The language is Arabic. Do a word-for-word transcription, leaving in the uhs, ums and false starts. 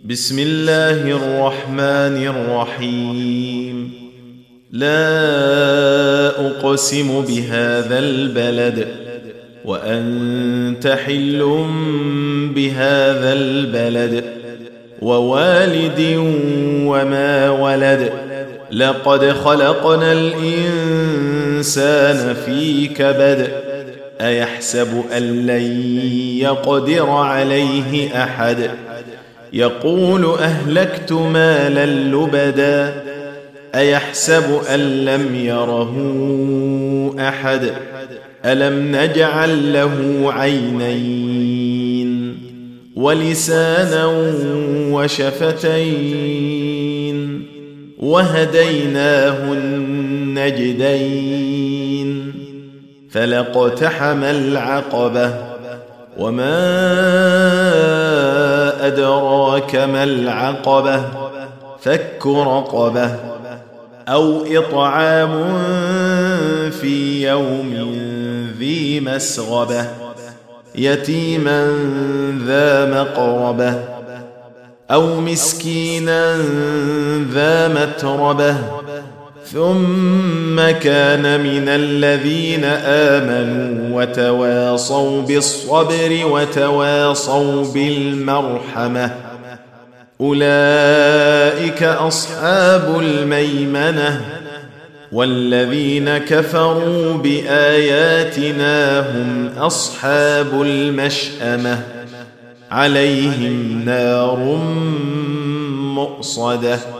بسم الله الرحمن الرحيم. لا أقسم بهذا البلد وأنت حل بهذا البلد ووالد وما ولد. لقد خلقنا الإنسان في كبد. أيحسب أن لن يقدر عليه أحد. يقول أهلكت مالا لبدا. أيحسب أن لم يره أحد. ألم نجعل له عينين ولسانا وشفتين وهديناه النجدين. فلاقتحم العقبة وما أدراك ما العقبة. فك رقبة أو إطعام في يوم ذي مسغبة يتيما ذا مقربة أو مسكينا ذا متربة ثم كان من الذين آمنوا وتواصوا بالصبر وتواصوا بالمرحمة. أولئك أصحاب الميمنة. والذين كفروا بآياتنا هم أصحاب المشأمة. عليهم نار مؤصدة.